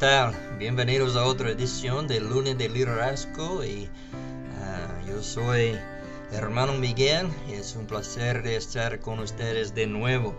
tal? Bienvenidos a otra edición del Lunes de Liderazgo y yo soy hermano Miguel y es un placer de estar con ustedes de nuevo.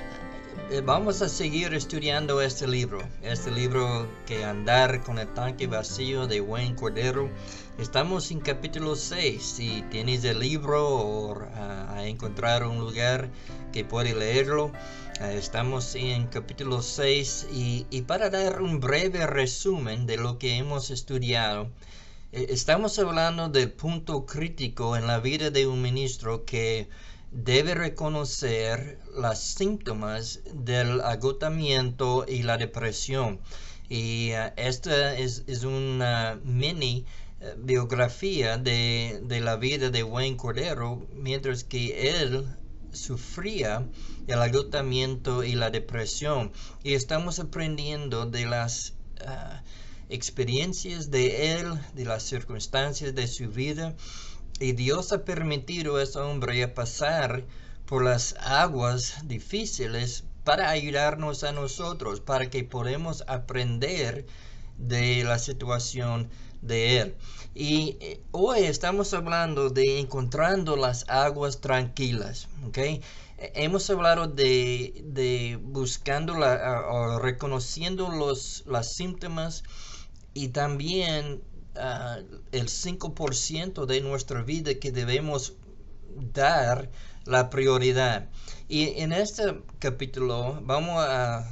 Vamos a seguir estudiando este libro que Andar con el tanque vacío de Wayne Cordeiro. Estamos en capítulo 6. Si tienes el libro o a encontrar un lugar que puede leerlo, estamos en capítulo 6 y para dar un breve resumen de lo que hemos estudiado, estamos hablando del punto crítico en la vida de un ministro que debe reconocer los síntomas del agotamiento y la depresión. Y esta es una mini biografía de la vida de Wayne Cordeiro, mientras que él sufría el agotamiento y la depresión. Y estamos aprendiendo de las experiencias de él, de las circunstancias de su vida. Y Dios ha permitido a ese hombre a pasar por las aguas difíciles para ayudarnos a nosotros, para que podamos aprender de la situación de él. Y hoy estamos hablando de encontrando las aguas tranquilas, ¿ok? Hemos hablado de buscando o reconociendo los síntomas y también el 5% de nuestra vida que debemos dar la prioridad. Y en este capítulo vamos a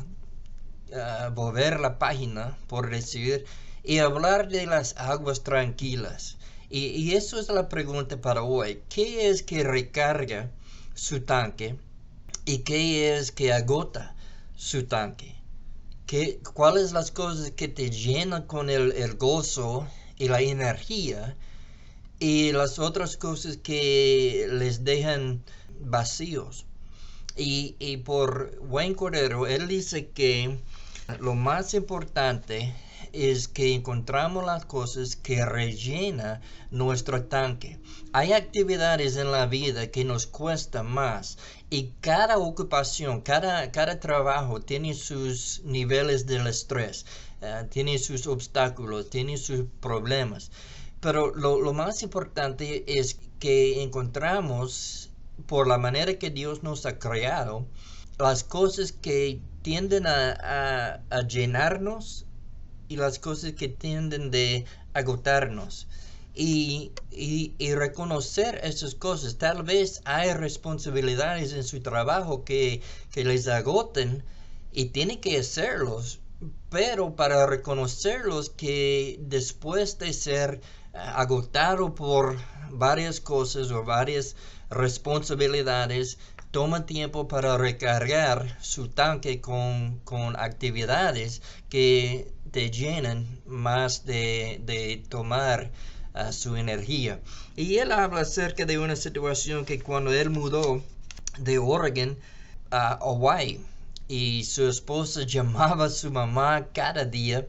volver la página, por decir, y hablar de las aguas tranquilas. Y eso es la pregunta para hoy. ¿Qué es que recarga su tanque y qué es que agota su tanque? ¿Cuáles las cosas que te llenan con el gozo y la energía y las otras cosas que les dejan vacíos? Y por Wayne Cordeiro, él dice que lo más importante es que encontramos las cosas que rellenan nuestro tanque. Hay actividades en la vida que nos cuesta más y cada ocupación, cada trabajo tiene sus niveles del estrés, tiene sus obstáculos, tiene sus problemas. Pero lo más importante es que encontramos, por la manera que Dios nos ha creado, las cosas que tienden a llenarnos y las cosas que tienden de agotarnos. Y reconocer esas cosas. Tal vez hay responsabilidades en su trabajo que les agoten y tienen que hacerlos, pero para reconocerlos, que después de ser agotado por varias cosas o varias responsabilidades, toma tiempo para recargar su tanque con actividades que te llenan más de tomar su energía. Y él habla acerca de una situación que cuando él mudó de Oregon a Hawaii y su esposa llamaba a su mamá cada día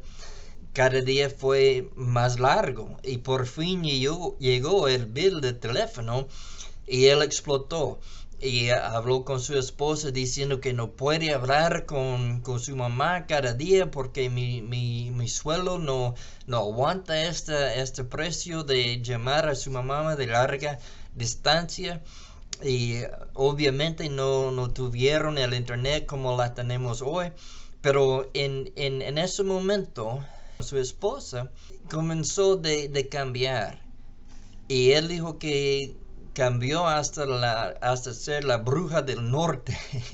fue más largo y por fin llegó el bill de teléfono y él explotó. Y habló con su esposa diciendo que no puede hablar con su mamá cada día porque mi sueldo no aguanta este precio de llamar a su mamá de larga distancia. Y obviamente no tuvieron el internet como la tenemos hoy. Pero en ese momento su esposa comenzó de cambiar. Y él dijo que cambió hasta ser la bruja del norte.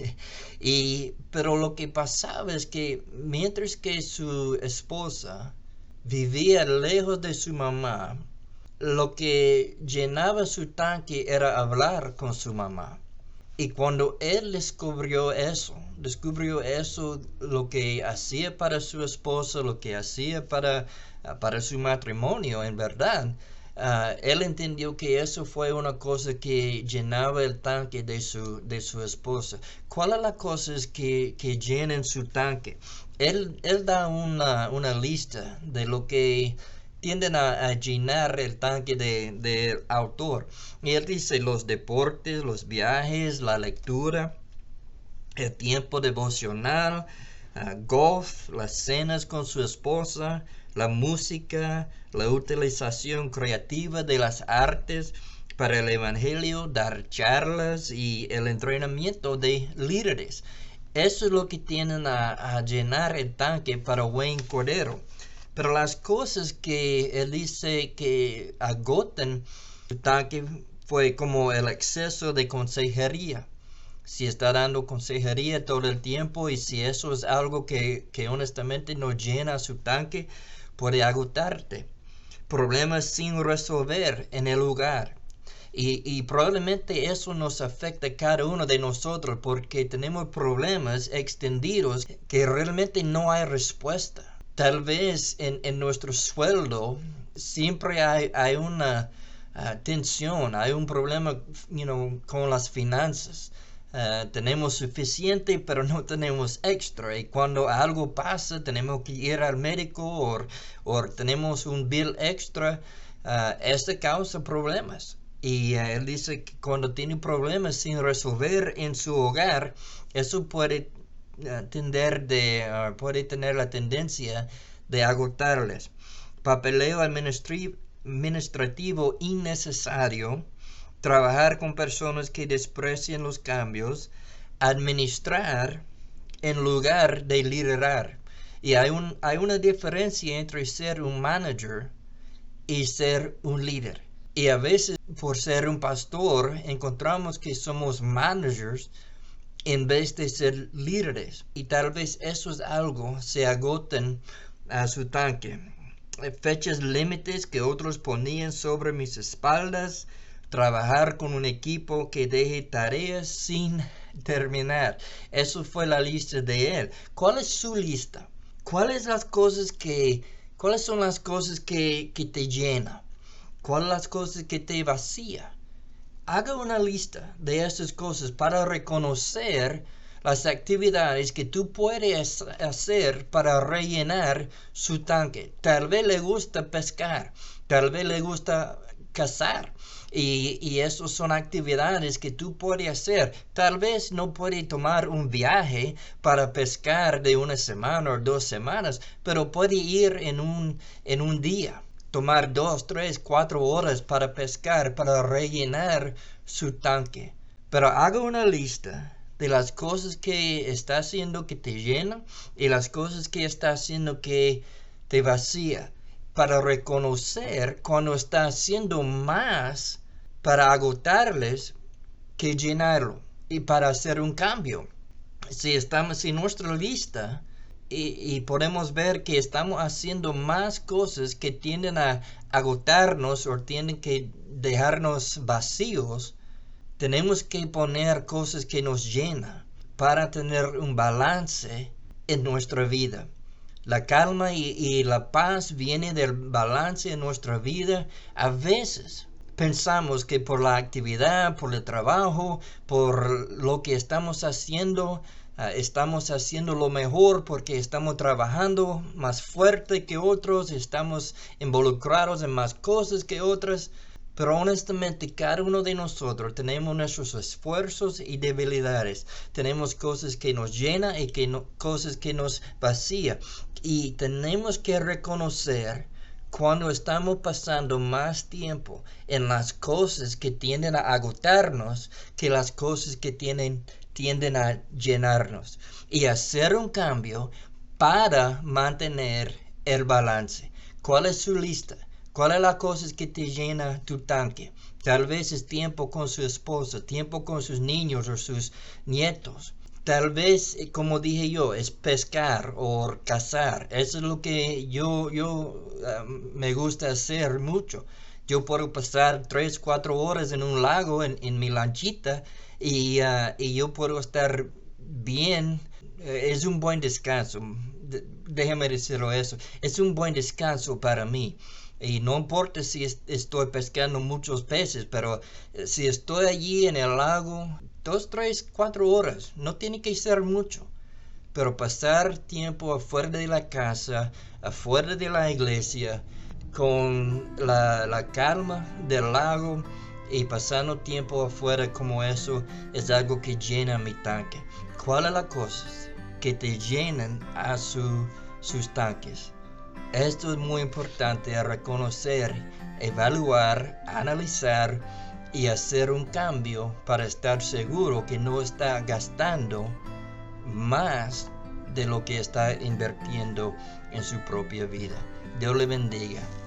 Pero lo que pasaba es que mientras que su esposa vivía lejos de su mamá, lo que llenaba su tanque era hablar con su mamá. Y cuando él descubrió eso, lo que hacía para su esposa, lo que hacía para su matrimonio, en verdad, él entendió que eso fue una cosa que llenaba el tanque de su esposa. ¿Cuáles son las cosas que llenan su tanque? Él da una lista de lo que tienden a llenar el tanque del autor. Y él dice los deportes, los viajes, la lectura, el tiempo devocional, golf, las cenas con su esposa, la música, la utilización creativa de las artes para el evangelio, dar charlas y el entrenamiento de líderes. Eso es lo que tienen a llenar el tanque para buen cordero. Pero las cosas que él dice que agotan el tanque fue como el exceso de consejería. Si está dando consejería todo el tiempo y si eso es algo que honestamente no llena su tanque, puede agotarte. Problemas sin resolver en el hogar. Y probablemente eso nos afecta a cada uno de nosotros porque tenemos problemas extendidos que realmente no hay respuesta. Tal vez en nuestro sueldo siempre hay una tensión, hay un problema con las finanzas. Tenemos suficiente pero no tenemos extra y cuando algo pasa tenemos que ir al médico o tenemos un bill extra, esto causa problemas. Y él dice que cuando tiene problemas sin resolver en su hogar, eso puede puede tener la tendencia de agotarles. Papeleo administrativo innecesario, trabajar con personas que desprecian los cambios, administrar en lugar de liderar. Y hay una diferencia entre ser un manager y ser un líder. Y a veces por ser un pastor encontramos que somos managers en vez de ser líderes. Y tal vez eso es algo, se agotan a su tanque. Fechas límites que otros ponían sobre mis espaldas, trabajar con un equipo que deje tareas sin terminar. Eso fue la lista de él. ¿Cuál es su lista? ¿Cuáles son las cosas que te llenan? ¿Cuáles son las cosas que te vacía? Haga una lista de estas cosas para reconocer las actividades que tú puedes hacer para rellenar su tanque. Tal vez le gusta pescar, tal vez le gusta cazar. Y esas son actividades que tú puedes hacer. Tal vez no puede tomar un viaje para pescar de 1 semana o 2 semanas, pero puede ir en un día. Tomar 2, 3, 4 horas para pescar, para rellenar su tanque. Pero haga una lista de las cosas que está haciendo que te llena y las cosas que está haciendo que te vacía. Para reconocer cuando está haciendo más para agotarles que llenarlo. Y para hacer un cambio. Si estamos en nuestra lista y podemos ver que estamos haciendo más cosas que tienden a agotarnos o tienden que dejarnos vacíos, tenemos que poner cosas que nos llenan para tener un balance en nuestra vida. La calma y la paz viene del balance en nuestra vida. A veces pensamos que por la actividad, por el trabajo, por lo que estamos haciendo lo mejor porque estamos trabajando más fuerte que otros, estamos involucrados en más cosas que otras. Pero honestamente cada uno de nosotros tenemos nuestros esfuerzos y debilidades. Tenemos cosas que nos llenan y cosas que nos vacían. Y tenemos que reconocer cuando estamos pasando más tiempo en las cosas que tienden a agotarnos que las cosas que tienden a llenarnos. Y hacer un cambio para mantener el balance. ¿Cuál es su lista? ¿Cuál es la cosa que te llena tu tanque? Tal vez es tiempo con su esposa, tiempo con sus niños o sus nietos. Tal vez, como dije yo, es pescar o cazar. Eso es lo que yo me gusta hacer mucho. Yo puedo pasar 3, 4 horas en un lago en mi lanchita y yo puedo estar bien. Es un buen descanso. Déjame decirlo eso. Es un buen descanso para mí. Y no importa si estoy pescando muchos peces, pero si estoy allí en el lago 2, 3, 4 horas, no tiene que ser mucho. Pero pasar tiempo afuera de la casa, afuera de la iglesia, con la calma del lago y pasando tiempo afuera como eso, es algo que llena mi tanque. ¿Cuál es la cosa? que te llenen a sus tanques. Esto es muy importante a reconocer, evaluar, analizar y hacer un cambio para estar seguro que no está gastando más de lo que está invirtiendo en su propia vida. Dios le bendiga.